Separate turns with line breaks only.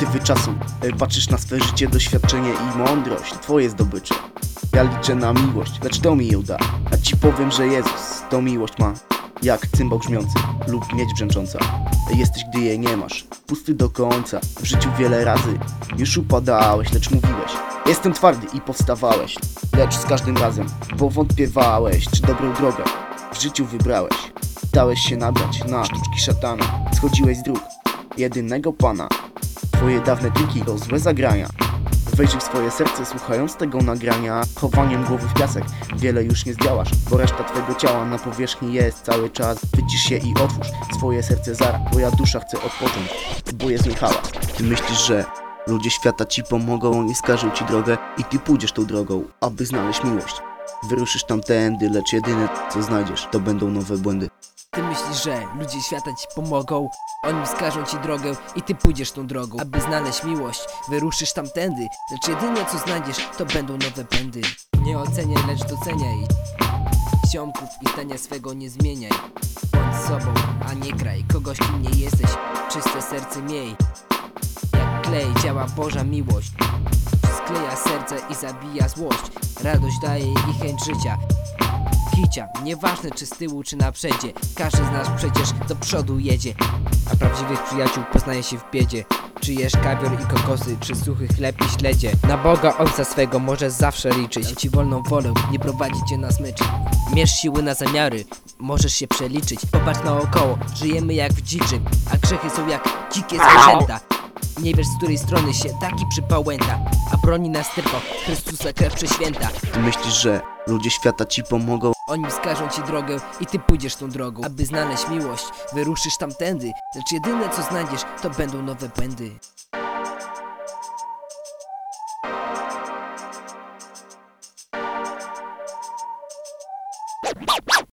perspektywy czasu. Patrzysz na swe życie, doświadczenie i mądrość, twoje zdobycze. Ja liczę na miłość, lecz to mi ją da. A ci powiem, że Jezus to miłość ma. Jak cymbał brzmiący lub miedź brzęcząca. Jesteś, gdy jej nie masz, pusty do końca. W życiu wiele razy już upadałeś, lecz mówiłeś: jestem twardy, i powstawałeś. Lecz z każdym razem powątpiewałeś, czy dobrą drogę w życiu wybrałeś. Dałeś się nabrać na sztuczki szatana. Schodziłeś z dróg jedynego Pana. Twoje dawne triki to złe zagrania. Wejrzyj w swoje serce, słuchając tego nagrania. Chowaniem głowy w piasek wiele już nie zdziałasz, bo reszta twego ciała na powierzchni jest cały czas. Wycisz się i otwórz swoje serce zara. Twoja dusza chce odpocząć, bo jest niechała. Ty myślisz, że ludzie świata ci pomogą i wskażą ci drogę, i ty pójdziesz tą drogą, aby znaleźć miłość. Wyruszysz tamtędy, lecz jedyne co znajdziesz to będą nowe błędy.
Ty myślisz, że ludzie świata ci pomogą, oni wskażą ci drogę i ty pójdziesz tą drogą, aby znaleźć miłość. Wyruszysz tamtędy, lecz jedyne co znajdziesz to będą nowe błędy. Nie oceniaj, lecz doceniaj ziomków i zdania swego nie zmieniaj. Bądź sobą, a nie kraj kogoś, kim nie jesteś. Czyste serce miej. Jak klej działa Boża miłość. Skleja serce i zabija złość. Radość daje i chęć życia. Kicia, nieważne czy z tyłu czy na przedzie, każdy z nas przecież do przodu jedzie. A prawdziwych przyjaciół poznaje się w biedzie. Czy jesz kawior i kokosy, czy suchy chleb i śledzie. Na Boga Ojca swego możesz zawsze liczyć. Dał ci wolną wolę, nie prowadzi cię na smyczy. Mierz siły na zamiary, możesz się przeliczyć. Popatrz naokoło, żyjemy jak w dziczy, a grzechy są jak dzikie zwierzęta. Nie wiesz, z której strony się taki przypałęta, a broni nas tylko Chrystusa krew prześwięta.
Ty myślisz, że ludzie świata ci pomogą,
Oni wskażą ci drogę i ty pójdziesz tą drogą, aby znaleźć miłość. Wyruszysz tamtędy, lecz jedyne co znajdziesz to będą nowe błędy.